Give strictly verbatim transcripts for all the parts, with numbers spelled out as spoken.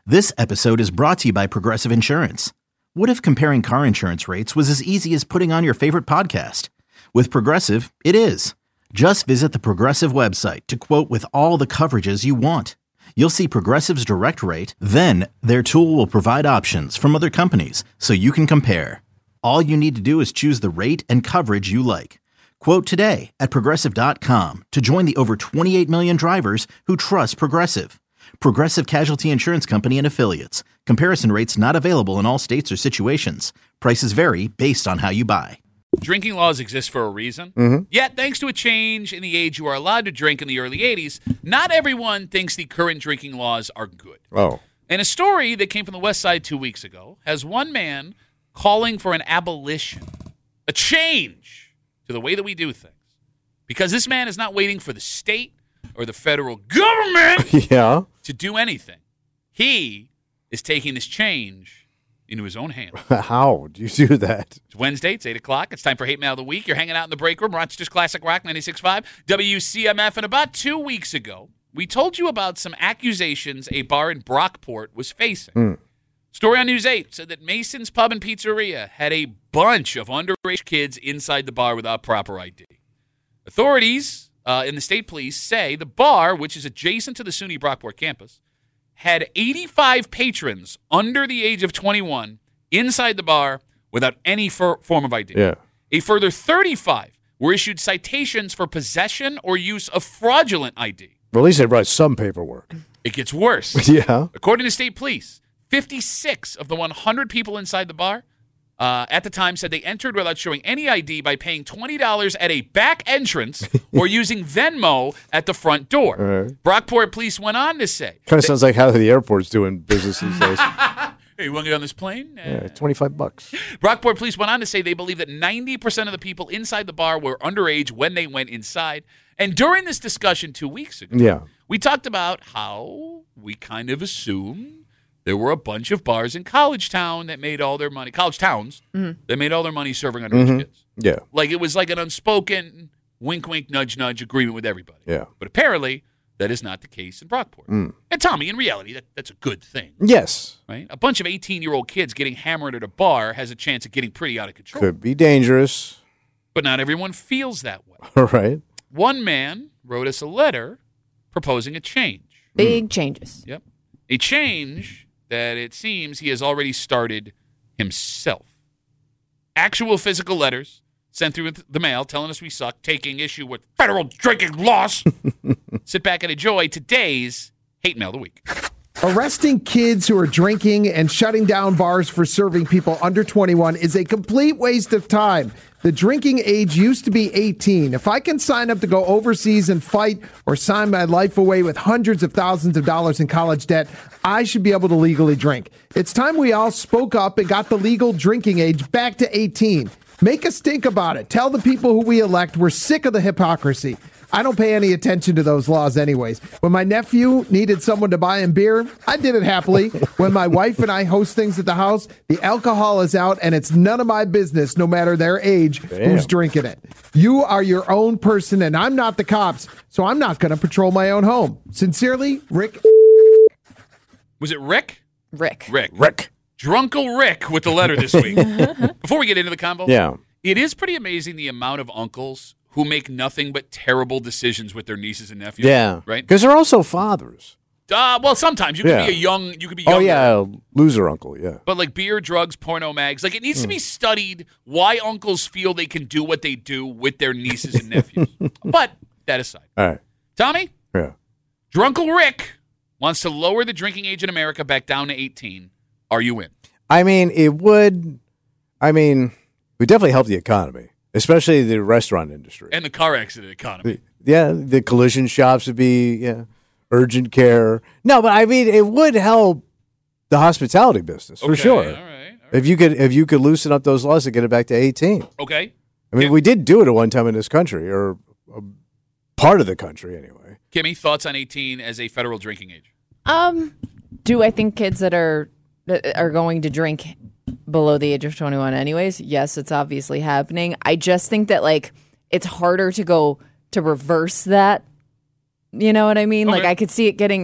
This episode is brought to you by Progressive Insurance. What if comparing car insurance rates was as easy as putting on your favorite podcast? With Progressive, it is. Just visit the Progressive website to quote with all the coverages you want. You'll see Progressive's direct rate, then their tool will provide options from other companies so you can compare. All you need to do is choose the rate and coverage you like. Quote today at progressive dot com to join the over twenty-eight million drivers who trust Progressive. Progressive Casualty Insurance Company and Affiliates. Comparison rates not available in all states or situations. Prices vary based on how you buy. Drinking laws exist for a reason. Mm-hmm. Yet, thanks to a change in the age you are allowed to drink in the early eighties, not everyone thinks the current drinking laws are good. Oh. And a story that came from the West Side two weeks ago has one man calling for an abolition, a change to the way that we do things. Because this man is not waiting for the state or the federal government yeah. to do anything. He is taking this change into his own hands. How do you do that? It's Wednesday. It's eight o'clock. It's time for Hate Mail of the Week. You're hanging out in the break room. Rochester's Classic Rock ninety-six point five, W C M F. And about two weeks ago, we told you about some accusations a bar in Brockport was facing. Mm. Story on News eight said that Mason's Pub and Pizzeria had a bunch of underage kids inside the bar without proper I D. Authorities uh, in the state police say the bar, which is adjacent to the SUNY Brockport campus, had eighty-five patrons under the age of twenty-one inside the bar without any for- form of I D. Yeah. A further thirty-five were issued citations for possession or use of fraudulent I D. Well, at least they brought some paperwork. It gets worse. Yeah. According to state police, fifty-six of the one hundred people inside the bar uh, at the time said they entered without showing any I D by paying twenty dollars at a back entrance or using Venmo at the front door. Right. Brockport police went on to say. Kind of sounds like how the airport's doing business these days. Hey, you want to get on this plane? Uh, Yeah, twenty-five bucks. Brockport police went on to say they believe that ninety percent of the people inside the bar were underage when they went inside. And during this discussion two weeks ago, Yeah. we talked about how we kind of assumed there were a bunch of bars in College Town that made all their money, college towns, Mm-hmm. that made all their money serving underage Mhm. kids. Yeah. Like it was like an unspoken wink, wink, nudge, nudge agreement with everybody. Yeah. But apparently, that is not the case in Brockport. Mm. And Tommy, in reality, that, that's a good thing. Yes. Right? A bunch of eighteen-year-old kids getting hammered at a bar has a chance of getting pretty out of control. Could be dangerous. But not everyone feels that way. All right. One man wrote us a letter proposing a change. Big changes. Yep. A change that it seems he has already started himself. Actual physical letters sent through the mail telling us we suck, taking issue with federal drinking laws. Sit back and enjoy today's Hate Mail of the Week. Arresting kids who are drinking and shutting down bars for serving people under twenty-one is a complete waste of time. The drinking age used to be eighteen. If I can sign up to go overseas and fight or sign my life away with hundreds of thousands of dollars in college debt, I should be able to legally drink. It's time we all spoke up and got the legal drinking age back to eighteen. Make a stink about it. Tell the people who we elect we're sick of the hypocrisy. I don't pay any attention to those laws anyways. When my nephew needed someone to buy him beer, I did it happily. When my wife and I host things at the house, the alcohol is out and it's none of my business, no matter their age, Damn. who's drinking it. You are your own person and I'm not the cops, so I'm not going to patrol my own home. Sincerely, Rick. Was it Rick? Rick. Rick. Rick. Drunkle Rick with the letter this week. Before we get into the combo, Yeah. it is pretty amazing the amount of uncles who make nothing but terrible decisions with their nieces and nephews. Yeah. Right? Because they're also fathers. Uh, well, sometimes you could Yeah. be a young, you could be Oh, younger. yeah. Loser uncle. Yeah. But like beer, drugs, porno mags, like it needs Hmm. to be studied why uncles feel they can do what they do with their nieces and nephews. But that aside, All right. Tommy, Yeah. Drunkle Rick wants to lower the drinking age in America back down to eighteen. Are you in? I mean, it would, I mean, it would definitely help the economy, especially the restaurant industry. And the car accident economy. Yeah, the collision shops would be, yeah, urgent care. No, but I mean, it would help the hospitality business for Okay, sure. All right. All right. If you could, if you could loosen up those laws to get it back to eighteen. Okay. I mean, Yeah. we did do it at one time in this country, or a part of the country anyway. Kimmy, thoughts on eighteen as a federal drinking age? Um, do I think kids that are that are going to drink below the age of twenty-one anyways? Yes, it's obviously happening. I just think that like it's harder to go to reverse that. You know what I mean? Okay. Like I could see it getting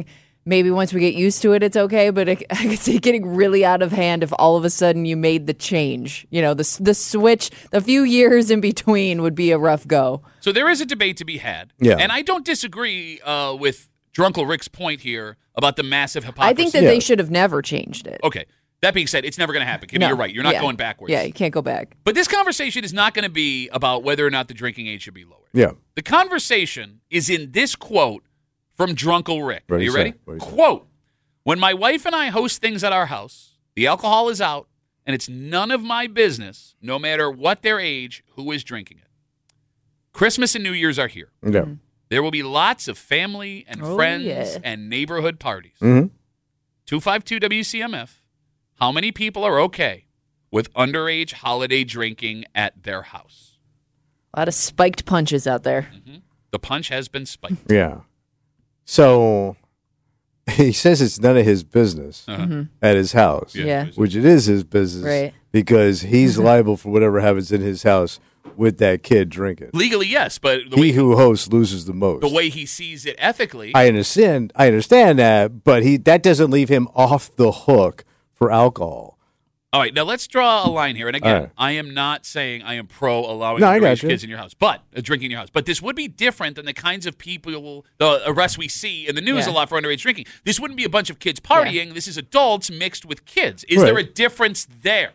maybe once we get used to it, it's okay. But it, I could see it getting really out of hand if all of a sudden you made the change. You know, the the switch, the few years in between would be a rough go. So there is a debate to be had. Yeah. And I don't disagree uh, with Drunkle Rick's point here about the massive hypocrisy. I think that Yeah. they should have never changed it. Okay. That being said, it's never going to happen. Kimmy, No. you're right. You're not Yeah. going backwards. Yeah, you can't go back. But this conversation is not going to be about whether or not the drinking age should be lowered. Yeah. The conversation is in this quote from Drunkle Rick. What Are did you he ready? say? What did he say? Quote, when my wife and I host things at our house, the alcohol is out, and it's none of my business, no matter what their age, who is drinking it. Christmas and New Year's are here. Yeah. There will be lots of family and Oh, friends yeah. and neighborhood parties. Mm-hmm. two five two W C M F. How many people are okay with underage holiday drinking at their house? A lot of spiked punches out there. The punch has been spiked. Yeah. So he says it's none of his business Uh-huh. at his house, Yeah. Yeah. which it is his business, Right. because he's liable for whatever happens in his house with that kid drinking. Legally, yes, but the He way, who hosts loses the most. the way he sees it ethically, I understand. I understand that, but he that doesn't leave him off the hook for alcohol. all right, now let's draw a line here. And again, All right. I am not saying I am pro allowing No, I got underage you. kids in your house, but uh, drinking in your house. But this would be different than the kinds of people, the arrests we see in the news Yeah. a lot for underage drinking. This wouldn't be a bunch of kids partying. This is adults mixed with kids. Is Right. there a difference there?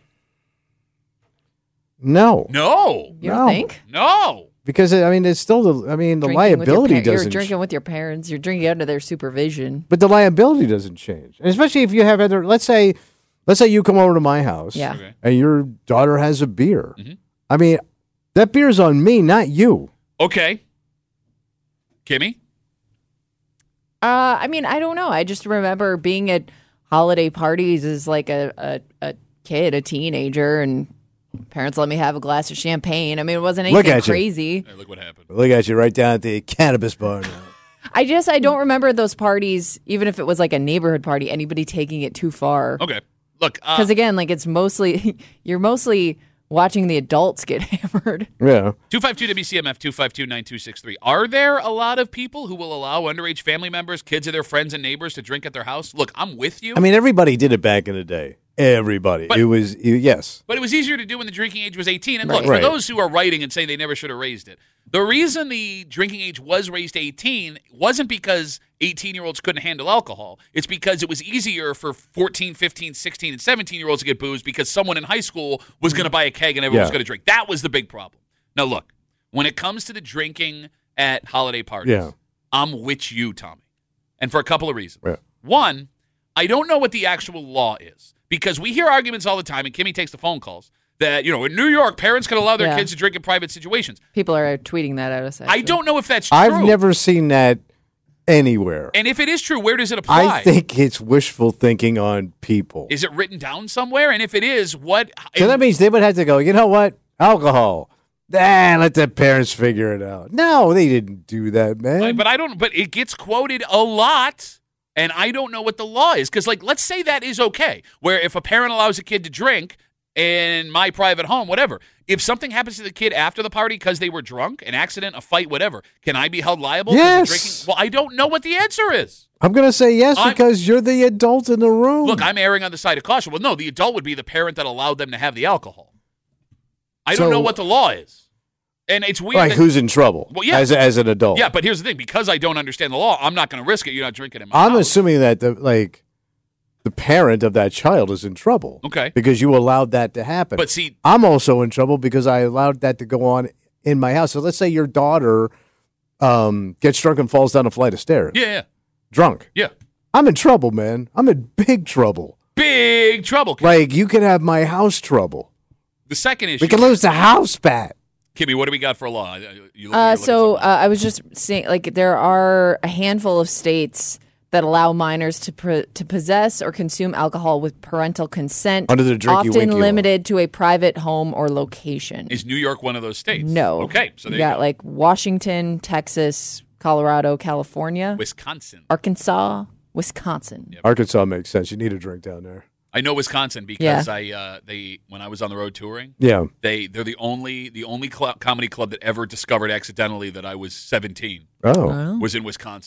No, No. You No. don't think? No. because I mean, it's still the. I mean, the Drinking with your liability par- You're doesn't. drinking with your parents. You're drinking under their supervision. But the liability doesn't change, and especially if you have other. Let's say, let's say you come over to my house, Yeah. Okay. and your daughter has a beer. Mhm. I mean, that beer's on me, not you. Okay. Kimmy? Uh, I mean, I don't know. I just remember being at holiday parties as like a, a, a kid, a teenager, and parents let me have a glass of champagne. I mean, it wasn't Look anything at you. crazy. Hey, look what happened. Look at you right down at the cannabis bar now. I just I don't remember those parties, even if it was like a neighborhood party, anybody taking it too far. Okay. Look, uh, Because again, like it's mostly you're mostly watching the adults get hammered. Yeah. two five two W C M F, two five two, nine two six three. Are there a lot of people who will allow underage family members, kids of their friends and neighbors to drink at their house? Look, I'm with you. I mean, everybody did it back in the day. Everybody. But- it was, it- yes. But it was easier to do when the drinking age was eighteen. And look, Right. for those who are writing and saying they never should have raised it, the reason the drinking age was raised to eighteen wasn't because eighteen-year-olds couldn't handle alcohol. It's because it was easier for fourteen, fifteen, sixteen, and seventeen-year-olds to get booze because someone in high school was going to buy a keg and everyone was Yeah. going to drink. That was the big problem. Now, look, when it comes to the drinking at holiday parties, Yeah. I'm with you, Tommy. And for a couple of reasons. Yeah. One, I don't know what the actual law is because we hear arguments all the time, and Kimmy takes the phone calls, that, you know, in New York, parents can allow their Yeah. kids to drink in private situations. People are tweeting that at us. I actually. don't know if that's true. I've never seen that anywhere. And if it is true, where does it apply? I think it's wishful thinking on people. Is it written down somewhere? And if it is, what? So that means they would have to go, you know what? Alcohol. Ah, let the parents figure it out. No, they didn't do that, man. But I don't. But it gets quoted a lot, and I don't know what the law is. Because, like, let's say that is okay, where if a parent allows a kid to drink in my private home, whatever, if something happens to the kid after the party because they were drunk, an accident, a fight, whatever, can I be held liable? 'cause of Yes. Drinking? Well, I don't know what the answer is. I'm going to say yes I'm- because you're the adult in the room. Look, I'm erring on the side of caution. Well, no, the adult would be the parent that allowed them to have the alcohol. I don't So- know what the law is. And it's weird. Like, that- who's in trouble Well, yeah. as, as an adult? yeah, but here's the thing. Because I don't understand the law, I'm not going to risk it. You're not drinking in my I'm house. assuming that the like the parent of that child is in trouble. Okay. Because you allowed that to happen. But see, I'm also in trouble because I allowed that to go on in my house. So let's say your daughter um, gets drunk and falls down a flight of stairs. yeah, yeah, Drunk. yeah. I'm in trouble, man. I'm in big trouble. Big trouble. Like, you could have my house trouble. The second issue. We could lose the house bat. Kimmy, what do we got for a law? You look- Uh, you're so looking uh, I was just saying, like, there are a handful of states that allow minors to pr- to possess or consume alcohol with parental consent, Under the drinky winky often law. limited to a private home or location. Is New York one of those states? No. Okay, so there you you got go. like Washington, Texas, Colorado, California, Wisconsin. Arkansas, Wisconsin. Yep. Arkansas makes sense. You need a drink down there. I know Wisconsin because I uh, they when I was on the road touring, Yeah. they they're the only the only cl- comedy club that ever discovered accidentally that I was seventeen Oh. was in Wisconsin.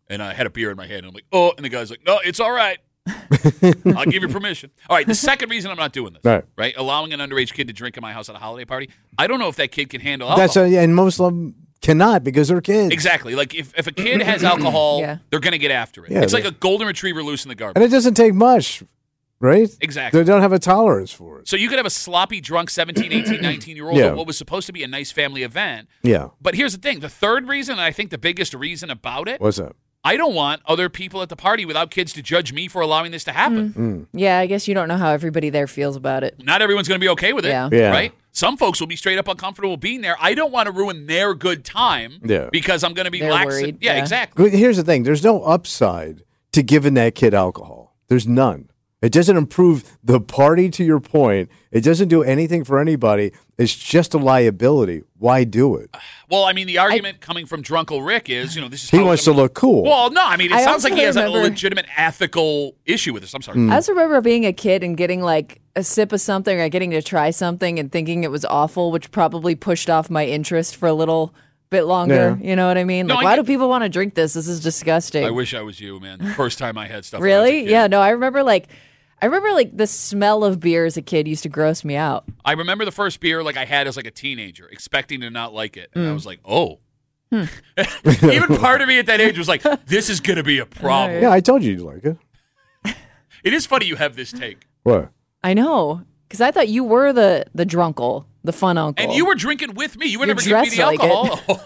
And I had a beer in my hand, and I'm like, oh, and the guy's like, no, it's all right. I'll give you permission. All right, the second reason I'm not doing this, Right. right, allowing an underage kid to drink at my house at a holiday party, I don't know if that kid can handle alcohol. That's a, and most of them cannot because they're kids. Exactly. Like, if, if a kid has alcohol, Yeah. they're going to get after it. Yeah, it's they- like a golden retriever loose in the garbage. And it doesn't take much, right? Exactly. They don't have a tolerance for it. So you could have a sloppy, drunk seventeen, eighteen, nineteen-year-old Yeah. at what was supposed to be a nice family event. Yeah. But here's the thing. The third reason, and I think the biggest reason about it, What's that? I don't want other people at the party without kids to judge me for allowing this to happen. Yeah, I guess you don't know how everybody there feels about it. Not everyone's going to be okay with it, Yeah. Yeah. right? Some folks will be straight up uncomfortable being there. I don't want to ruin their good time Yeah. because I'm going to be They're lax. worried, Yeah, yeah. exactly. But here's the thing: there's no upside to giving that kid alcohol. There's none. It doesn't improve the party. To your point, it doesn't do anything for anybody. It's just a liability. Why do it? Well, I mean, the argument coming from Drunkle Rick is, you know, this is He how wants it's gonna- to look cool. Well, no, I mean, it I sounds also like he has a remember- legitimate ethical issue with this. I'm sorry. Mm. I also remember being a kid and getting like a sip of something or getting to try something and thinking it was awful, which probably pushed off my interest for a little bit longer. Yeah. You know what I mean? No, Like, I why get- do people want to drink this? This is disgusting. I wish I was you, man. The first time I had stuff. when I was a Really? kid. Yeah, no, I remember like I remember like the smell of beer as a kid used to gross me out. I remember the first beer like I had as like a teenager, expecting to not like it, and Mm. I was like, oh. Hmm. Even part of me at that age was like, this is going to be a problem. Yeah, I told you you'd like it. It is funny you have this take. What? I know. Because I thought you were the the drunkle, the fun uncle. And you were drinking with me. You were You're never giving me the dressed like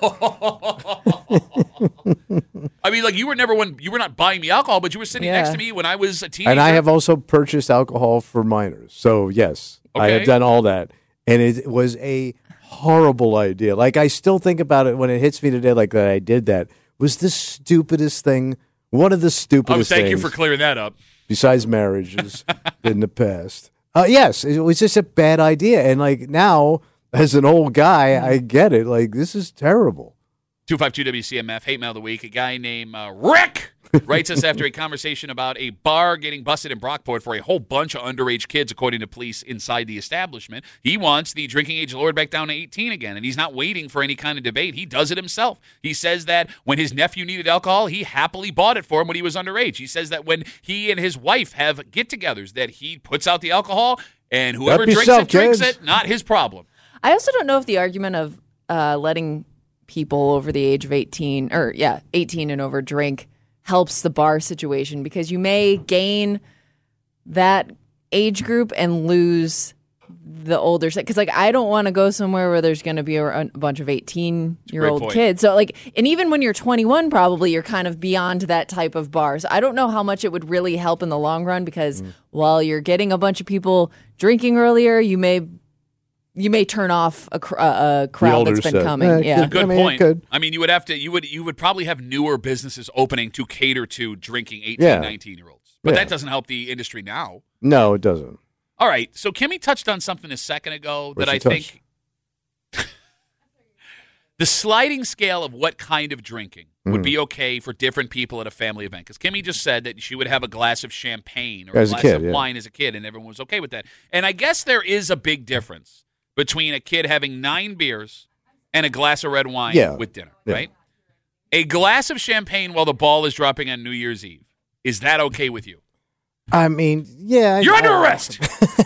alcohol. I mean, like you were never one. You were not buying me alcohol, but you were sitting Yeah. next to me when I was a teenager. And I have also purchased alcohol for minors. So yes, I Okay. have done all that, and it was a horrible idea. Like I still think about it when it hits me today. Like that I did that was the stupidest thing. One of the stupidest. Oh, thank you things. for clearing that up. Besides marriages in the past. Uh, yes, it was just a bad idea. And like now, as an old guy, I get it. Like this is terrible. two five two W C M F, hate mail of the week. A guy named uh, Rick writes us after a conversation about a bar getting busted in Brockport for a whole bunch of underage kids, according to police inside the establishment. He wants the drinking age lowered back down to eighteen again, and he's not waiting for any kind of debate. He does it himself. He says that when his nephew needed alcohol, he happily bought it for him when he was underage. He says that when he and his wife have get-togethers, that he puts out the alcohol, and whoever Help drinks yourself, it, drinks kids. it, not his problem. I also don't know if the argument of uh, letting people over the age of eighteen, or yeah, eighteen and over drink helps the bar situation because you may gain that age group and lose the older set. Because like I don't want to go somewhere where there's going to be a, a bunch of eighteen year old point. kids. So like, and even when you're twenty-one, probably you're kind of beyond that type of bar. So I don't know how much it would really help in the long run because Mm. while you're getting a bunch of people drinking earlier, you may. You may turn off a, cr- a crowd older that's been set. coming. Yeah, Yeah, it Good I mean, it point. could. I mean, you would have to. You would. You would probably have newer businesses opening to cater to drinking eighteen, Yeah. nineteen year olds. But Yeah. that doesn't help the industry now. No, it doesn't. All right. So Kimmy touched on something a second ago that What'd I she touch? think the sliding scale of what kind of drinking would Mm. be okay for different people at a family event. Because Kimmy just said that she would have a glass of champagne or As a a glass kid, of yeah. wine as a kid, and everyone was okay with that. And I guess there is a big difference between a kid having nine beers and a glass of red wine Yeah. with dinner, Yeah. right? A glass of champagne while the ball is dropping on New Year's Eve. Is that okay with you? I mean, yeah. You're I, under I- arrest.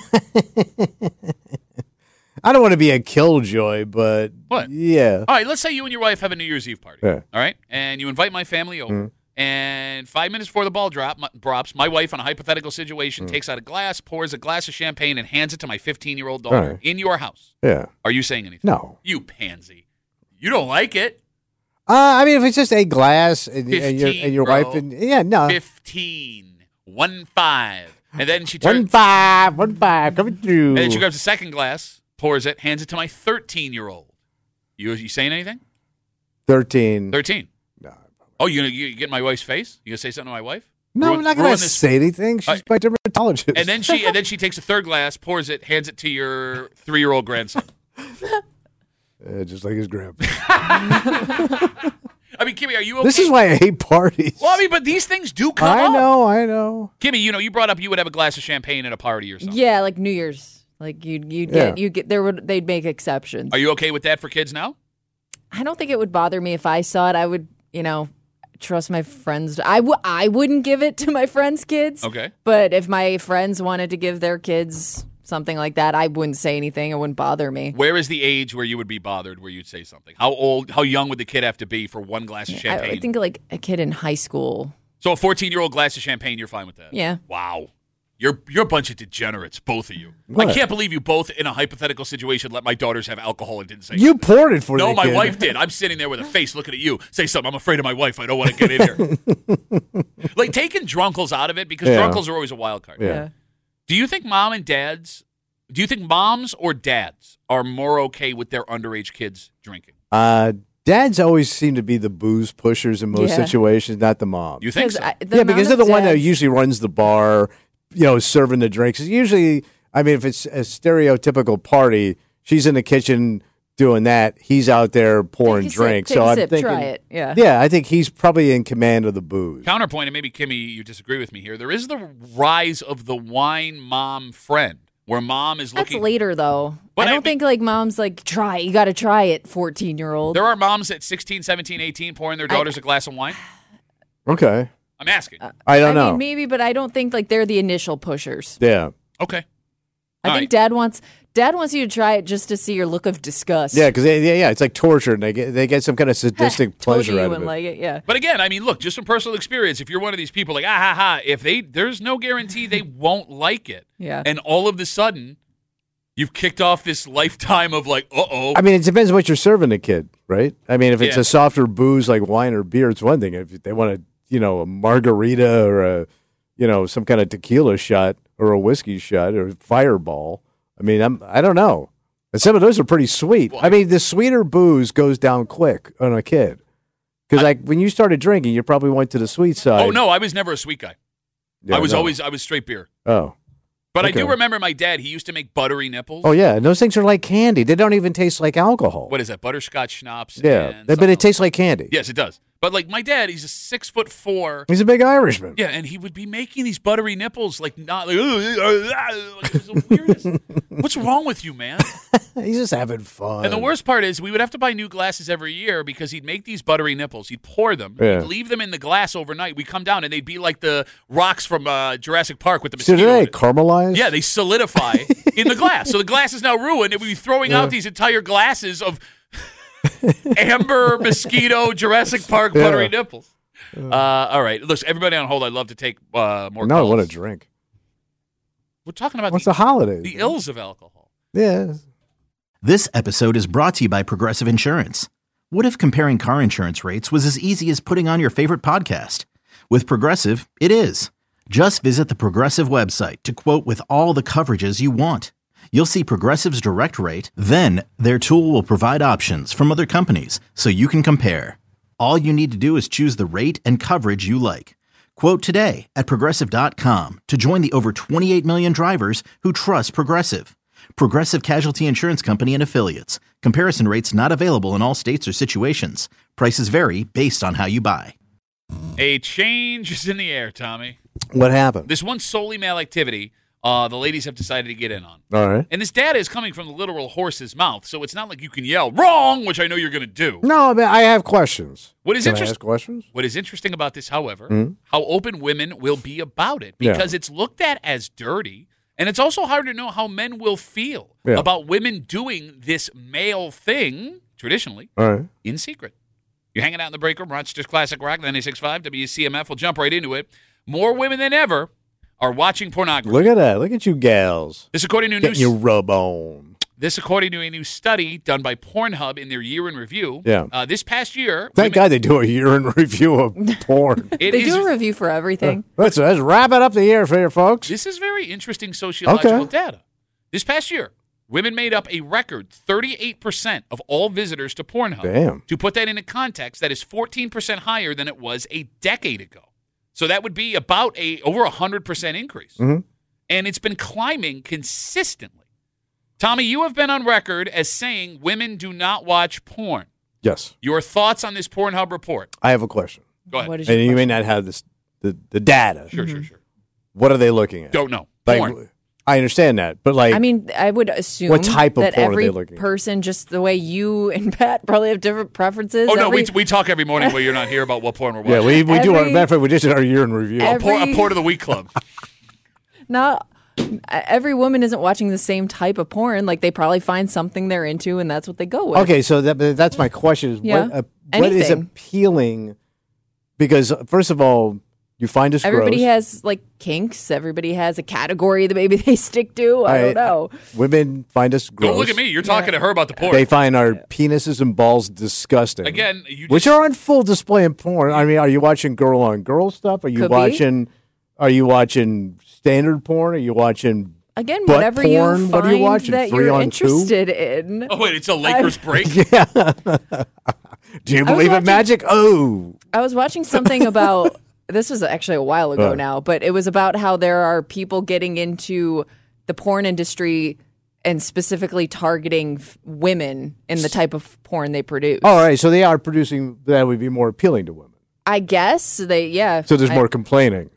I don't want to be a killjoy, but What? yeah. All right, let's say you and your wife have a New Year's Eve party. Yeah. All right, and you invite my family over. Mm. And five minutes before the ball drop, my, drops, my wife, on a hypothetical situation, Mm. takes out a glass, pours a glass of champagne, and hands it to my fifteen-year-old daughter All right. in your house. Yeah. Are you saying anything? No. You pansy. You don't like it. Uh, I mean, if it's just a glass and, and your fifteen, and your bro. wife and yeah, no. Fifteen. One five. And then she One turns, five, one five, coming through. and then she grabs a second glass, pours it, hands it to my thirteen-year-old. You you saying anything? Thirteen. Thirteen. No, Oh, you gonna you get in my wife's face? You gonna say something to my wife? no Ruin- I'm not ruin going to this- say anything. She's Uh, my dermatologist. And then she and then she takes a third glass, pours it, hands it to your three-year-old grandson. Uh, just like his grandpa. I mean, Kimmy, are you okay? This is why I hate parties. Well, I mean, but these things do come I up. know, I know. Kimmy, you know, you brought up you would have a glass of champagne at a party or something. yeah, like New Year's. Like you'd you'd Yeah. get you get there would they'd make exceptions. Are you okay with that for kids now? I don't think it would bother me if I saw it. I would, you know, trust my friends. I, w- I wouldn't give it to my friends' kids. Okay. But if my friends wanted to give their kids something like that, I wouldn't say anything. It wouldn't bother me. Where is the age where you would be bothered, where you'd say something? How old, how young would the kid have to be for one glass of I, champagne? I think like a kid in high school. So a fourteen-year-old glass of champagne, you're fine with that? Yeah. Wow. You're you're a bunch of degenerates, both of you. What? I can't believe you both, in a hypothetical situation, let my daughters have alcohol and didn't say You something. poured it for No, the my kid. wife did. I'm sitting there with a face looking at you. Say something. I'm afraid of my wife. I don't want to get in here. Like, taking drunkles out of it, because Yeah. drunkles are always a wild card. Yeah. Do you think mom and dads, do you think moms or dads are more okay with their underage kids drinking? Uh, dads always seem to be the booze pushers in most Yeah. situations, not the mom. You think so? I, the Yeah, because amount they're the of one that dads- usually runs the bar, you know, serving the drinks. Usually, I mean, if it's a stereotypical party, she's in the kitchen doing that. He's out there pouring Take a sip, drinks. take so a I'm sip, thinking, try it. Yeah. yeah, I think he's probably in command of the booze. Counterpoint, and maybe, Kimmy, you disagree with me here. There is the rise of the wine mom friend, where mom is That's looking. later, though. But I I don't mean- think like mom's like, try. You got to try it, fourteen-year-old. There are moms at sixteen, seventeen, eighteen pouring their daughters a glass of wine. Okay. I'm asking. I don't I know. mean, maybe, but I don't think like they're the initial pushers. yeah. Okay. I All think right. dad wants dad wants you to try it just to see your look of disgust. Yeah, because yeah, yeah, it's like torture, and they get they get some kind of sadistic Told pleasure you out you of wouldn't it. like it. Yeah. But again, I mean, look, just from personal experience, if you're one of these people like, ah, ha, ha, if they, there's no guarantee they won't like it. Yeah. And all of a sudden, you've kicked off this lifetime of like, uh-oh. I mean, it depends what you're serving the kid, right? I mean, if it's Yeah. a softer booze like wine or beer, it's one thing. If they want a, you know, a margarita or a, you know, some kind of tequila shot or a whiskey shot or a fireball, I mean, I'm, I don't know. And some of those are pretty sweet. Well, I mean, the sweeter booze goes down quick on a kid. Because like when you started drinking, you probably went to the sweet side. oh, no, I was never a sweet guy. Yeah, I was no. always, I was straight beer. Oh. But I do Okay. remember my dad, he used to make buttery nipples. Oh, yeah. And those things are like candy. They don't even taste like alcohol. What is that? Butterscotch schnapps? Yeah. and But something it tastes like candy. else. Yes, it does. But like my dad, he's a six foot four. He's a big Irishman. Yeah, and he would be making these buttery nipples, like not like, like it was the weirdest. What's wrong with you, man? He's just having fun. And the worst part is we would have to buy new glasses every year because he'd make these buttery nipples. He'd pour them. Yeah. He'd leave them in the glass overnight. We'd come down and they'd be like the rocks from uh, Jurassic Park with the So mosquito. did in they it. caramelize? Yeah, they solidify in the glass. So the glass is now ruined, and we'd be throwing out these entire glasses of amber, mosquito, Jurassic Park Yeah. buttery nipples. Uh, all right. Look, everybody on hold, I'd love to take uh, more No, I calls. want to drink. We're talking about What's the, the holidays? the ills of alcohol. Yeah. This episode is brought to you by Progressive Insurance. What if comparing car insurance rates was as easy as putting on your favorite podcast? With Progressive, it is. Just visit the Progressive website to quote with all the coverages you want. You'll see Progressive's direct rate, then their tool will provide options from other companies so you can compare. All you need to do is choose the rate and coverage you like. Quote today at Progressive dot com to join the over twenty-eight million drivers who trust Progressive. Progressive Casualty Insurance Company and Affiliates. Comparison rates not available in all states or situations. Prices vary based on how you buy. A change is in the air, Tommy. What happened? This one solely male activity, uh, the ladies have decided to get in on. All right. And this data is coming from the literal horse's mouth, so it's not like you can yell, wrong, which I know you're going to do. No, I, mean, I have questions. What is Can I interest- ask questions? What is interesting about this, however, Hmm? how open women will be about it, Yeah. because it's looked at as dirty, and it's also hard to know how men will feel Yeah. about women doing this male thing, traditionally, All right. in secret. You're hanging out in the break room, Rochester's Classic Rock, ninety-six point five, W C M F. We'll jump right into it. More women than ever are watching pornography. Look at that. Look at you gals. This according to a Getting new your rub on. This, according to a new study done by Pornhub in their year in review. Yeah. Uh, this past year, Thank God they do a year in review of porn. it They is- do a review for everything. let's, let's wrap it up the year for you folks. This is very interesting sociological Okay. data. This past year, women made up a record thirty-eight percent of all visitors to Pornhub. Damn. To put that into context, that is fourteen percent higher than it was a decade ago. So that would be about a over a one hundred percent increase. Mhm. And it's been climbing consistently. Tommy, you have been on record as saying women do not watch porn. Yes. Your thoughts on this Pornhub report? I have a question. Go ahead. What is And your you may question? not have this the, the data. Sure, sure, sure. What are they looking at? Don't know. Like, Porn. I understand that, but like, I mean, I would assume What type of that porn are every they looking at? person, just the way you and Pat probably have different preferences. Oh, no, every, we, we talk every morning where you're not here about what porn we're watching. yeah, we we do our Every- matter of fact, we just did our year in review. a, por- a every- porn of the week club. not every woman isn't watching the same type of porn. Like they probably find something they're into, and that's what they go with. Okay, so that that's my question: is Yeah. what uh, what is Anything. appealing? Because uh, first of all, you find us Everybody gross. has like kinks. Everybody has a category that maybe they stick to. I Right. don't know. Women find us gross. Don't look at me. You're talking to her about the porn. They find our penises and balls disgusting. Again, you just, which are on full display in porn. I mean, are you watching girl on girl stuff? Are you Could be. watching? Are you watching standard porn? Are you watching? Again, Butt whatever porn? you What find are you watching? that Three you're on two? interested in. Oh, wait, it's a Lakers break? Yeah. Do you I was believe in watching- magic? Oh, I was watching something about this was actually a while ago Uh. now, but it was about how there are people getting into the porn industry and specifically targeting f- women in the type of porn they produce. all right. So they are producing that would be more appealing to women. I guess they, yeah. So there's I- more complaining.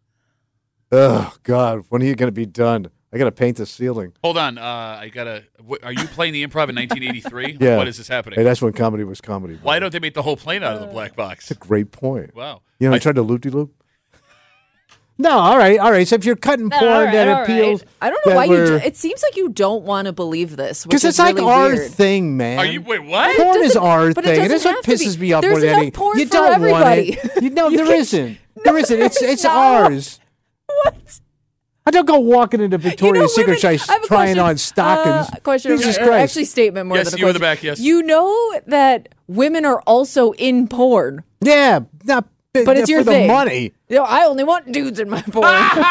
Oh God, when are you going to be done? I got to paint the ceiling. Hold on. Uh, I got to. Are you playing the improv in nineteen eighty-three? Yeah. What is this happening? Hey, that's when comedy was comedy. Why bro. don't they make the whole plane out of the black box? That's a great point. Wow. You know, I I- tried to loop de loop. No, all right, all right. So if you're cutting porn All right, that all right. appeals, I don't know that why you. we're- Do, it seems like you don't want to believe this, which Because is it's like really our weird. thing, man. Are you? Wait, what? Porn is doesn't- our but it thing, and doesn't that's what have to pisses be. me off There's more than enough anything. porn You for don't everybody. want it. You, no, You there can- isn't. There isn't. It's it's No. ours. What? I don't go walking into Victoria's You know, Secret women- try I have a trying question. on stockings. Uh, question. Jesus or Christ. Actually, statement more Yes, than a you in the question. back, yes. You know that women are also in porn, Yeah, not but it's for your the thing. money. You know, I only want dudes in my porn.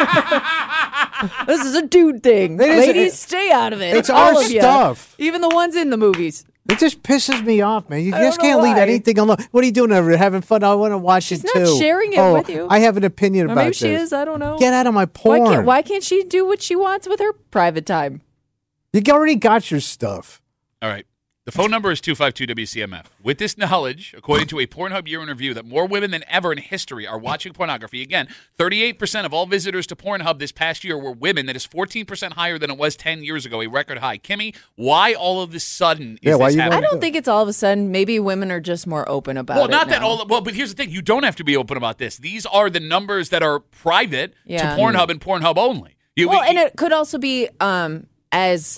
This is a dude thing. It is- Ladies, it- stay out of it. it's All our of ya. stuff. Even the ones in the movies. It just pisses me off, man. You I just don't know can't leave why. anything alone. What are you doing over there? Having fun? I want to watch She's it not too. sharing it oh, with you. I have an opinion Or about maybe she this. is. I don't know. Get out of my Why porn. can't, why can't she do what she wants with her private time? You already got your stuff. All right. The phone number is two five two W C M F. With this knowledge, according to a Pornhub year in review, that more women than ever in history are watching pornography. Again, thirty-eight percent of all visitors to Pornhub this past year were women. That is fourteen percent higher than it was ten years ago, a record high. Kimmy, why all of this sudden is Yeah, why this you happening? I don't think it's all of a sudden. Maybe women are just more open about Well, it. not that now. all. Well, but here's the thing: you don't have to be open about this. These are the numbers that are private Yeah. to Pornhub and Pornhub only. You, Well, we- and it could also be um, as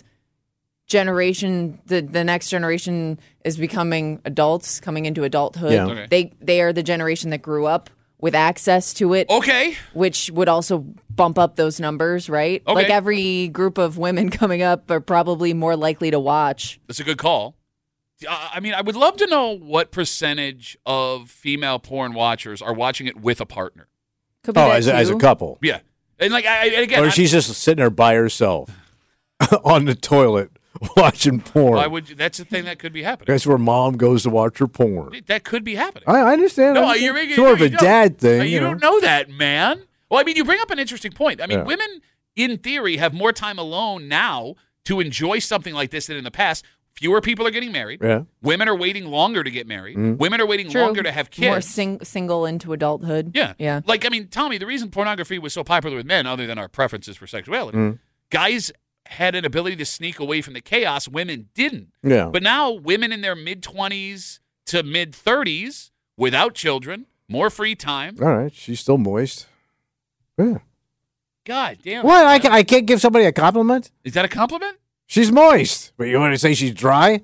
generation the the next generation is becoming adults, coming into adulthood. Yeah. Okay. They they are the generation that grew up with access to it, okay. which would also bump up those numbers, right? Okay. Like every group of women coming up are probably more likely to watch. That's a good call. I I mean, I would love to know what percentage of female porn watchers are watching it with a partner. Could be Oh, that as, a- as a too. couple. Yeah, and like, I, and again, Or I'm- she's just sitting there by herself on the toilet watching porn. why would you, that's the thing that could be happening. That's where mom goes to watch her porn. That could be happening. I, I understand. No, I understand. you're making it's more of a you don't- dad thing. Uh, You, You know. don't know that, man. Well, I mean, you bring up an interesting point. I mean, Yeah. women, in theory, have more time alone now to enjoy something like this than in the past. Fewer people are getting married. Yeah. Women are waiting longer to get married. Mm-hmm. Women are waiting True. longer to have kids. More sing- single into adulthood. Yeah. Yeah. Like, I mean, Tommy, the reason pornography was so popular with men, other than our preferences for sexuality, Mm. guys had an ability to sneak away from the chaos. Women didn't. Yeah. But now, women in their mid-twenties to mid-thirties, without children, more free time. All right. She's still moist. Yeah. God damn. What? it, I, man. ca- I can't give somebody a compliment? Is that a compliment? She's moist. But you want to say she's dry?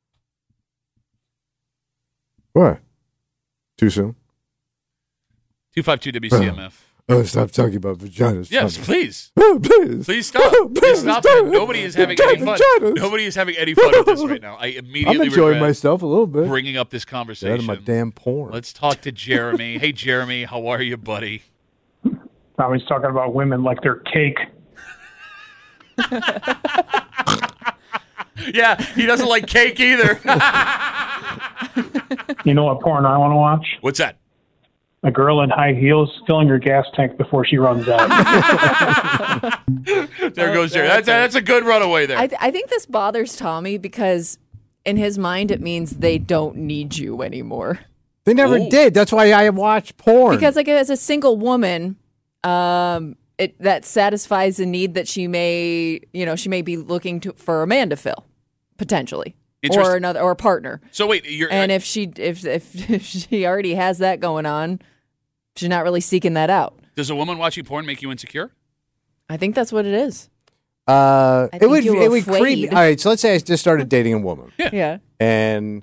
What? Too soon? two five two W C M F. Oh, stop talking about vaginas. Yes, Stop. please. Oh, please. Please stop. Please stop. stop. Nobody is having any fun. Vaginas. Nobody is having any fun with this right now. I I'm immediately enjoying regret myself a little bit. bringing up this Get out conversation. of my damn porn. Let's talk to Jeremy. Hey, Jeremy, how are you, buddy? Tommy's talking about women like they're cake. Yeah, he doesn't like cake either. You know what porn I want to watch? What's that? A girl in high heels filling her gas tank before she runs out. There goes Jeremy. That's, that's a good runaway there. I, th- I think this bothers Tommy because in his mind it means they don't need you anymore. They never Ooh. did. That's why I watch porn. Because like as a single woman, um, it that satisfies a need that she may, you know, she may be looking to for a man to fill, potentially, Interest- or another, or a partner. So wait, you're And uh, if she if, if if she already has that going on, she's not really seeking that out. does a woman watching porn make you insecure? I think that's what it is. Uh, I it think would you it would creep. afraid. All right, so let's say I just started dating a woman, Yeah. and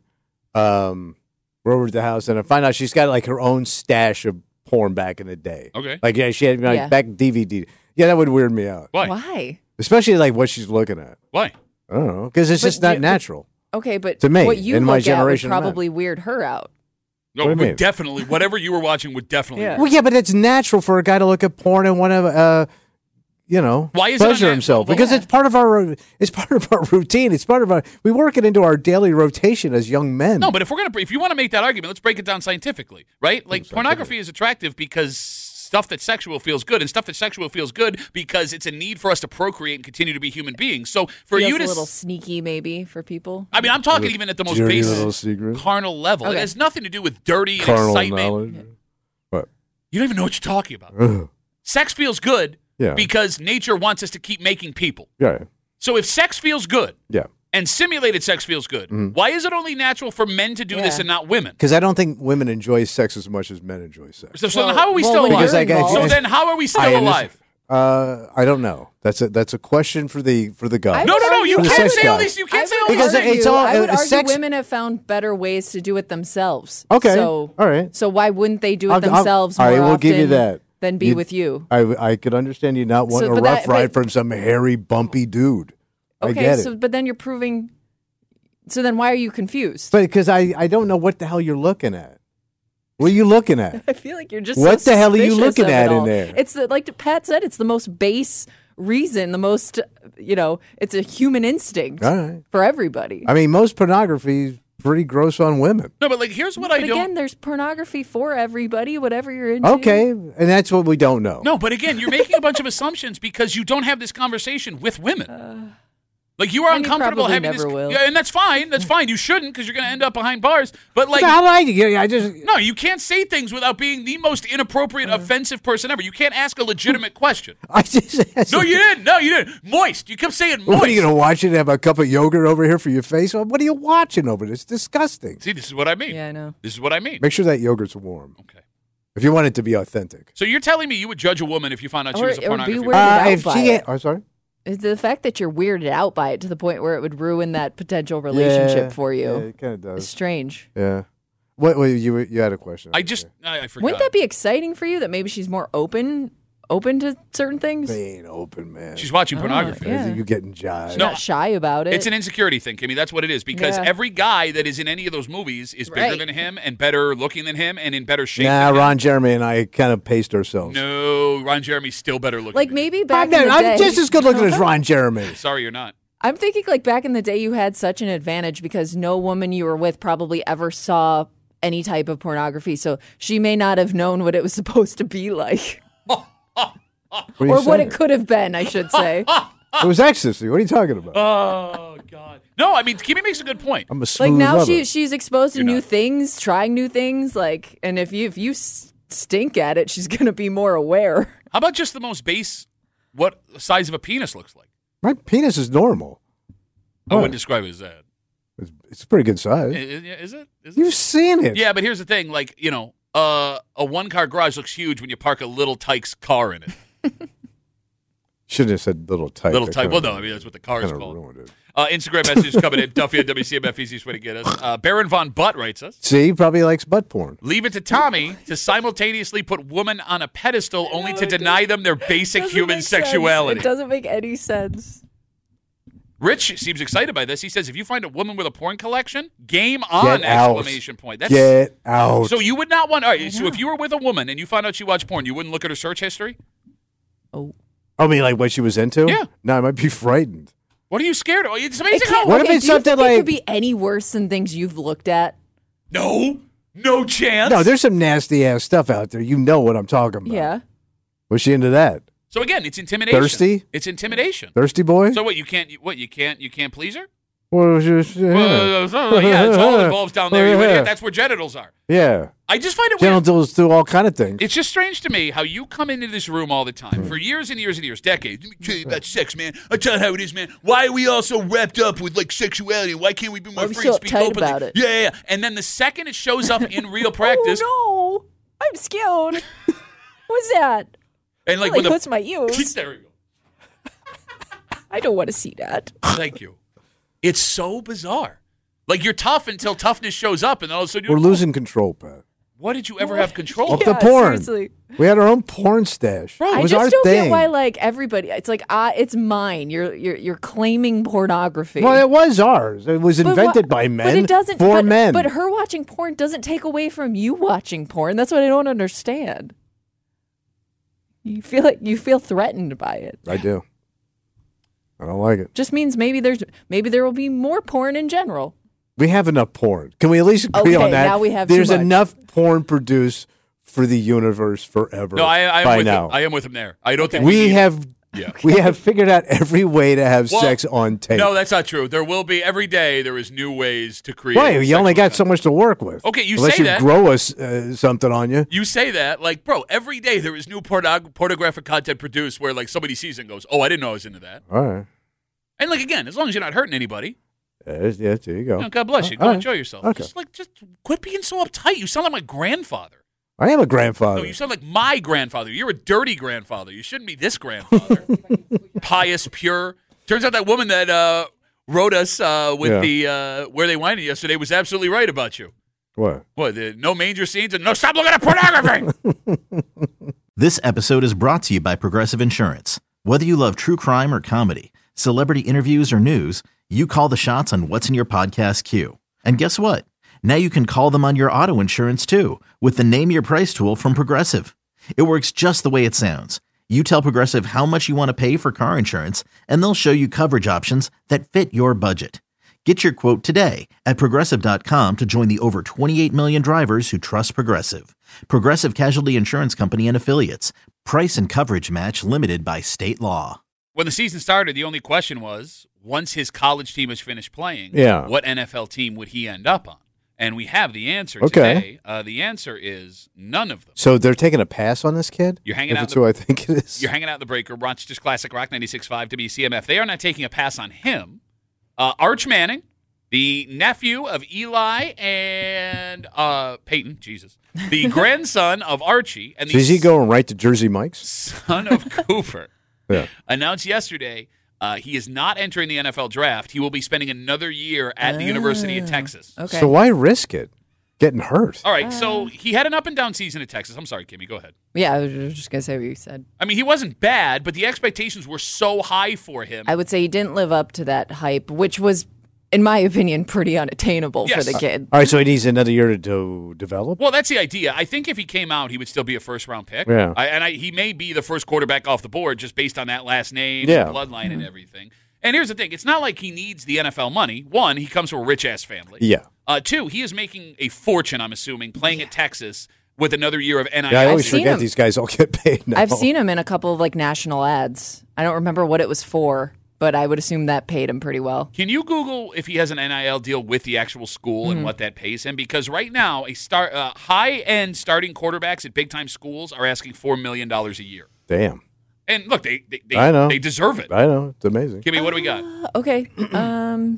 um, we're over at the house, and I find out she's got like her own stash of porn back in the day. Okay. Like yeah, she had like Yeah. back D V D. Yeah, that would weird me out, Why? Why? especially like what she's looking at. Why? I don't know because it's But just not you- natural. Okay, but To me, what you in my look generation at of would probably weird her out. No, What do you would mean? definitely. Whatever you were watching would definitely. Yeah. Well, yeah, but it's natural for a guy to look at porn and want to, uh, you know, Why is it pleasure unnat- himself well, because yeah. it's part of our it's part of our routine. It's part of our we work it into our daily rotation as young men. No, but if we're gonna, if you want to make that argument, let's break it down scientifically, right? Like pornography is attractive because stuff that's sexual feels good, and stuff that's sexual feels good because it's a need for us to procreate and continue to be human beings. So for Feels you to, a little sneaky, maybe for people. I mean, I'm talking even at the most dirty basic little secret. carnal level. It Okay. has nothing to do with dirty and Carnal excitement. knowledge. What? You don't even know what you're talking about. Ugh. Sex feels good Yeah. because nature wants us to keep making people. Yeah, So if sex feels good yeah. and simulated sex feels good, Mm-hmm. why is it only natural for men to do this Yeah. and not women? Because I don't think women enjoy sex as much as men enjoy sex. So, so Well- how are we well, still when alive? Because I got- So then how are we still I understand- alive? Uh, I don't know. That's a that's a question for the for the guy. I No, no, no! You For the can't sex say all guy. these. You can't I say all would these. Because argue, it's all- I would uh, argue sex- women have found better ways to do it themselves. Okay. So, All right. So why wouldn't they do it I'll- I'll- themselves all right, more we'll often give you that. than be You- with you? I I could understand you not wanting So, a but rough that- ride but- from some hairy, bumpy dude. I Okay, get it. so but then you're proving. So then why are you confused? But because I, I don't know what the hell you're looking at. What are you looking at? I feel like you're just What so the hell are you suspicious looking of it at in all. there? It's the, like Pat said, it's the most base reason, the most, you know, it's a human instinct All right. for everybody. I mean, most pornography is pretty gross on women. No, but like here's what I But don't. again, there's pornography for everybody, whatever you're into. Okay, and that's what we don't know. No, but again, you're making a bunch of assumptions because you don't have this conversation with women. like you are and you uncomfortable probably having never this. will. Yeah, and that's fine. That's fine. You shouldn't because you're going to end up behind bars. But like, How I yeah, I just no, you can't say things without being the most inappropriate, Uh. offensive person ever. You can't ask a legitimate question. I just No, you didn't. No, you didn't. Moist. You kept saying moist. What are you gonna watch it? Have a cup of yogurt over here for your face? What are you watching over there? It's disgusting. See, this is what I mean. Yeah, I know. This is what I mean. Make sure that yogurt's warm Okay. if you want it to be authentic. So you're telling me you would judge a woman if you found out she Or- was a or be pornography? weirded woman? out Uh, if by she, it. oh, sorry. It's the fact that you're weirded out by it to the point where it would ruin that potential relationship Yeah, for Yeah, you. it kind of It's does. strange. Yeah. What? What you you had a question? I just, I, I forgot. Wouldn't that be exciting for you that maybe she's more open open to certain things? They ain't open, man. She's watching pornography. Oh, yeah. You getting jive? She's No, not shy about it. It's an insecurity thing, Kimmy. That's what it is. Because Yeah. every guy that is in any of those movies is bigger Right. than him and better looking than him and in better shape. Nah, than him. Ron Jeremy and I kind of paced ourselves. No, Ron Jeremy's still better looking. like than maybe I'm, back not- in the I'm day. just as good looking as Ron Jeremy. him. Sorry, you're not. I'm thinking like back in the day you had such an advantage because no woman you were with probably ever saw any type of pornography. So she may not have known what it was supposed to be like. What are you or what saying? it could have been, I should say. It was ecstasy. What are you talking about? Oh God. No, I mean Kimmy makes a good point. I'm a smooth Like now lover. she she's exposed to You're new not. things, trying new things, like and if you if you s- stink at it, she's going to be more aware. How about just the most base? What size of a penis looks like? My penis is normal. I What? wouldn't describe it as that. It's, it's a pretty good size. I- I- Is it? Is it? You've seen it. Yeah, but here's the thing. Like you know, uh, a one-car garage looks huge when you park a little Tykes car in it. Shouldn't have said little type. Little That Tyke. Well, kinda- no, I mean that's what the car is kinda called. ruined it. Uh, Instagram messages coming in. Duffy at W C M F, easiest way to get us. Uh, Baron Von Butt writes us. See, he probably likes butt porn. Leave it to Tommy to simultaneously put women on a pedestal only to deny them their basic Doesn't human make sense. sexuality. It doesn't make any sense. Rich seems excited by this. He says, if you find a woman with a porn collection, game on! Get out. Exclamation point. That's, Get out. So you would not want. All right, so if you were with a woman and you found out she watched porn, you wouldn't look at her search history? Oh. I mean, like what she was into? Yeah. No, I might be frightened. What are you scared of? It's It amazing can't, how. What if okay, it's do you something think it like- could be any worse than things you've looked at? No, no chance. No, there's some nasty ass stuff out there. You know what I'm talking about. Yeah. Was she into that? So again, it's intimidation. Thirsty? It's intimidation. Thirsty boy? So what? You can't. What? You can't. You can't please her? Well, just, yeah. Well, yeah, it's all involves down there. You Yeah. idiot. That's where genitals are. yeah. I just find it weird. Genitals do all kind of things. It's just strange to me how you come into this room all the time for years and years and years, decades. Let me tell you about sex, man. I'll tell you how it is, man. Why are we all so wrapped up with like sexuality? Why can't we be more I'm free so and speak uptight openly? about it. Yeah, yeah, yeah. And then the second it shows up in real practice, Oh, no. I'm scared. What's that? and like Like, with a hurts my ears. there we go. I don't want to see that. Thank you. It's so bizarre. Like you're tough until toughness shows up, and all of a sudden We're you're losing control, Pat. What did you ever have control Of of? the Yeah, porn. seriously. We had our own porn stash. Bro, it I was just our don't thing. get why, like, everybody, it's like, uh, it's mine. You're you're you're claiming pornography. Well, it was ours. It was But invented wha- by men but it doesn't, for but, men. But her watching porn doesn't take away from you watching porn. That's what I don't understand. You feel like you feel threatened by it. I do. I don't like it. Just means maybe there's maybe there will be more porn in general. We have enough porn. Can we at least agree Okay, on that? now we have too There's much. enough porn produced for the universe forever. No, I, I am by with now. him. I am with him there. I don't think we need- have Yeah. we have figured out every way to have Well, sex on tape. No, that's not true. There will be every day. There is new ways to create. Right, you only sexual got so much to work with. Okay, you Unless say you that. grow us uh, something on you. You say that, like, bro, every day there is new pornog- pornographic content produced where, like, somebody sees it and goes, oh, I didn't know I was into that. All right. And, like, again, as long as you're not hurting anybody, Yeah, yeah, there you go. you know, God bless you. Uh, Go all right. enjoy yourself. Okay. Just, like, just quit being so uptight. You sound like my grandfather. I am a grandfather. No, you sound like my grandfather. You're a dirty grandfather. You shouldn't be this grandfather. Pious, pure. Turns out that woman that uh, wrote us uh, with Yeah. the uh, Where They Winded yesterday was absolutely right about you. What? What, the no manger scenes and no stop looking at pornography. This episode is brought to you by Progressive Insurance. Whether you love true crime or comedy, celebrity interviews or news, you call the shots on what's in your podcast queue. And guess what? Now you can call them on your auto insurance too with the Name Your Price tool from Progressive. It works just the way it sounds. You tell Progressive how much you want to pay for car insurance, and they'll show you coverage options that fit your budget. Get your quote today at Progressive dot com to join the over twenty-eight million drivers who trust Progressive. Progressive Casualty Insurance Company and Affiliates. Price and coverage match limited by state law. When the season started, the only question was, once his college team is finished playing, Yeah. what N F L team would he end up on? And we have the answer Okay. today. Uh, the answer is none of them. So they're taking a pass on this kid? You're hanging if out it's the- who I think it is. You're hanging out in the breaker. Rochester's Classic Rock ninety-six point five W C M F. They are not taking a pass on him. Uh, Arch Manning, the nephew of Eli and uh, Peyton, Jesus, the grandson of Archie, and the So is he going right to Jersey Mike's? son of Cooper, Yeah. announced yesterday uh, he is not entering the N F L draft. He will be spending another year at the University of Texas. Okay. So why risk it? Getting hurt. All right, so he had an up and down season at Texas. I'm sorry, Kimmy, go ahead. Yeah, I was just gonna say what you said. I mean, he wasn't bad, but the expectations were so high for him. I would say he didn't live up to that hype, which was, in my opinion, pretty unattainable Yes. for the kid. All right, so he needs another year to, to develop? Well, that's the idea. I think if he came out, he would still be a first round pick. Yeah. I, and I, he may be the first quarterback off the board just based on that last name, Yeah. and bloodline, and everything. And here's the thing: it's not like he needs the N F L money. One, he comes from a rich ass family. Yeah. Uh, two, he is making a fortune. I'm assuming playing at Texas with another year of N I L. Yeah, I always seen forget him. these guys all get paid now. I've seen him in a couple of like national ads. I don't remember what it was for, but I would assume that paid him pretty well. Can you Google if he has an N I L deal with the actual school Mm-hmm. and what that pays him? Because right now, a star, uh, high-end starting quarterbacks at big-time schools are asking four million dollars a year. Damn. And look, they they, they, I know. they deserve it. I know. It's amazing. Kimmy, what do we got? Okay. Um,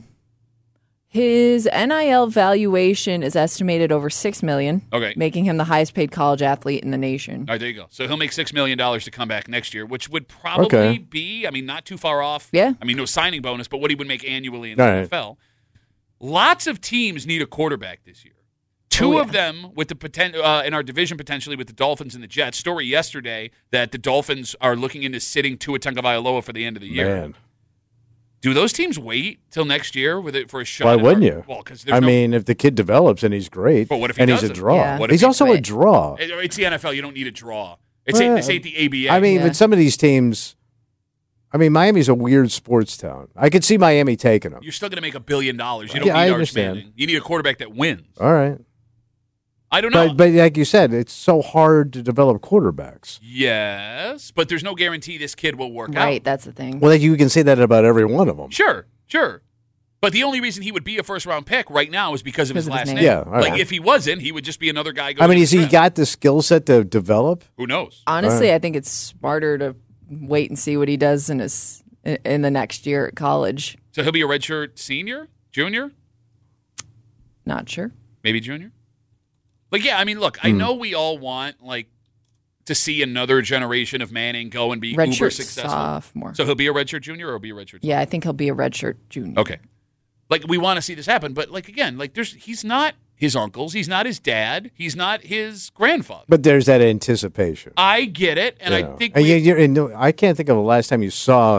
his N I L valuation is estimated over six million. Okay. Making him the highest paid college athlete in the nation. All right, there you go. So he'll make six million dollars to come back next year, which would probably Okay. be, I mean, not too far off. Yeah. I mean, no signing bonus, but what he would make annually in the All right. N F L. Lots of teams need a quarterback this year. Two Oh, yeah. of them with the poten- uh, in our division potentially with the Dolphins and the Jets. Story yesterday that the Dolphins are looking into sitting Tua Tagovailoa for the end of the year. Man. Do those teams wait till next year with it for a shot? Why at wouldn't our- you? Well, because I mean, if the kid develops and he's great, But what if he and he's a doesn't? draw? Yeah. What if He's he- also a Right. draw. it's the N F L. You don't need a draw. It's Well, this ain't the A B A. I mean, Yeah. but some of these teams, I mean, Miami's a weird sports town. I could see Miami taking them. You're still going to make a billion dollars. You don't Yeah, I need Arch understand. Manning. You need a quarterback that wins. All right. I don't know. But, but like you said, it's so hard to develop quarterbacks. Yes, but there's no guarantee this kid will work Right, out. that's the thing. Well, you can say that about every one of them. Sure, sure. But the only reason he would be a first-round pick right now is because of Because his of his last name. name. Yeah, all right. Like, if he wasn't, he would just be another guy going I mean, to has the he draft. got the skill set to develop? Who knows? Honestly, I think it's smarter to wait and see what he does in his in the next year at college. So he'll be a redshirt senior? Junior? Not sure. Maybe junior? Like, yeah, I mean, look, I know we all want, like, to see another generation of Manning go and be uber Redshirt successful. sophomore. So he'll be a redshirt junior or he'll be a redshirt Yeah, I think he'll be a redshirt junior. Okay. Like, we want to see this happen, but, like, again, like, there's he's not his uncles. He's not his dad. He's not his grandfather. But there's that anticipation. I get it, and Yeah. I think And we, you- you're- and no, I can't think of the last time you saw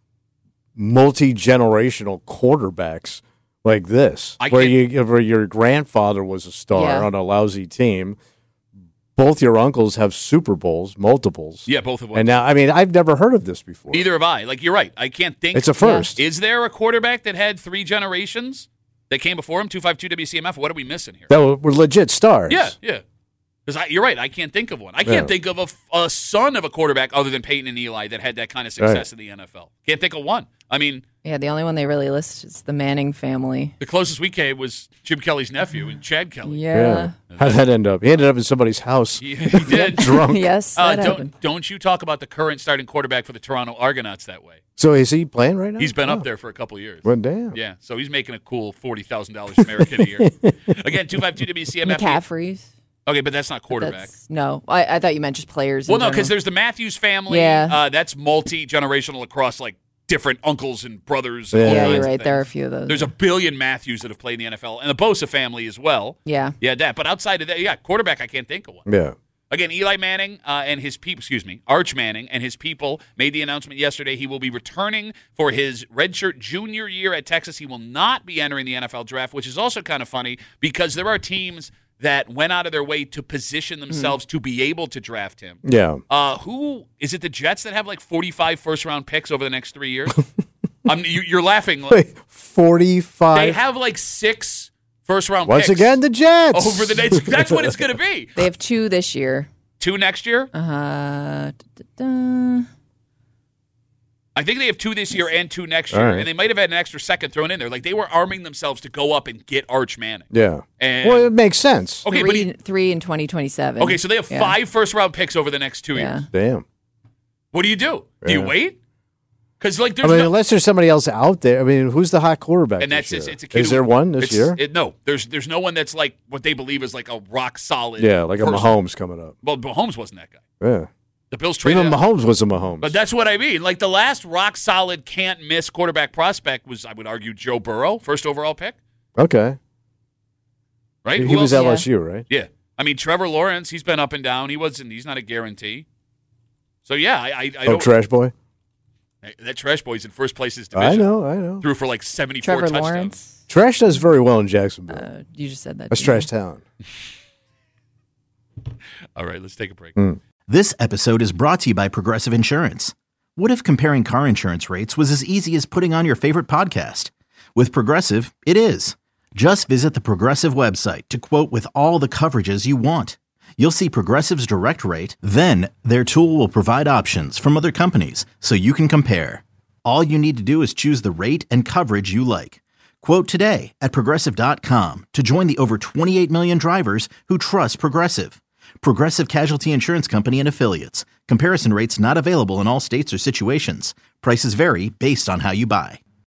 multi-generational quarterbacks like this, I where can't- you where your grandfather was a star Yeah. on a lousy team. Both your uncles have Super Bowls, multiples. yeah, both of them. And now, I mean, I've never heard of this before. Neither have I. Like, you're right. I can't think. It's a first. Is there a quarterback that had three generations that came before him? two five two W C M F. What are we missing here? That were, were legit stars. Yeah, yeah. Because you're right. I can't think of one. I can't Yeah. think of a, a son of a quarterback other than Peyton and Eli that had that kind of success Right. in the N F L. Can't think of one. I mean, Yeah, the only one they really list is the Manning family. the closest we came was Jim Kelly's nephew and Chad Kelly. Yeah. How'd that end up? He ended up in somebody's house. He, he did. Drunk. yes, Uh, that happened. don't don't you talk about the current starting quarterback for the Toronto Argonauts that way? So is he playing right now? He's been Oh. up there for a couple years. Well, damn. Yeah, so he's making a cool forty thousand dollars American a year. Again, two five two W C M F. McCaffrey's. Okay, but that's not quarterback. That's, no, I, I thought you meant just players. Well, in no, because general. there's the Matthews family. Yeah. Uh, that's multi-generational across, like, different uncles and brothers. And Yeah. all Yeah, kinds you're of right. There are a things. few of those. There's a billion Matthews that have played in the N F L, and the Bosa family as well. yeah. Yeah, that. But outside of that, yeah, quarterback, I can't think of one. Yeah. Again, Eli Manning uh, and his people, excuse me, Arch Manning and his people made the announcement yesterday he will be returning for his redshirt junior year at Texas. He will not be entering the N F L draft, which is also kind of funny because there are teams that went out of their way to position themselves to be able to draft him. Yeah. Uh, who is it? The Jets that have like forty-five first-round picks over the next three years? um, you, you're laughing. Wait, forty-five. They have like six first-round Once picks again, the Jets. over the next. That's what it's going to be. They have two this year. Two next year. Uh, da, da, da. I think they have two this year and two next All year, right. and they might have had an extra second thrown in there. Like they were arming themselves to go up and get Arch Manning. Yeah. And- Well, it makes sense. Okay, but three, he, three in twenty twenty-seven. okay, so they have Yeah. five first-round picks over the next two Yeah. years. Damn. What do you do? Do you Yeah. wait? Because like I there's mean, no, unless there's somebody else out there. I mean, who's the hot quarterback? and that's this it's, year? it's a kid. Is who- there one this it's- year? It, no, there's there's no one that's like what they believe is like a rock solid. yeah, like a person. Mahomes coming up. Well, Mahomes wasn't that guy. Yeah. The Bills traded. Even him. Mahomes was a Mahomes. But that's what I mean. Like the last rock solid can't miss quarterback prospect was, I would argue, Joe Burrow, first overall pick. okay. Right? He Who was else? L S U, right? Yeah. I mean, Trevor Lawrence, he's been up and down. He wasn't. He's not a guarantee. So yeah, I, I, I Oh, don't. trash boy. that trash boy's in first place in his division. I know, I know. Threw for like seventy-four Trevor touchdowns. Lawrence. Trash does very well in Jacksonville. Uh, you just said that. That's didn't you? trash town. All right, let's take a break. Mm. This episode is brought to you by Progressive Insurance. What if comparing car insurance rates was as easy as putting on your favorite podcast? With Progressive, it is. Just visit the Progressive website to quote with all the coverages you want. You'll see Progressive's direct rate, then their tool will provide options from other companies so you can compare. All you need to do is choose the rate and coverage you like. Quote today at Progressive dot com to join the over twenty-eight million drivers who trust Progressive. Progressive Casualty Insurance Company and Affiliates. Comparison rates not available in all states or situations. Prices vary based on how you buy.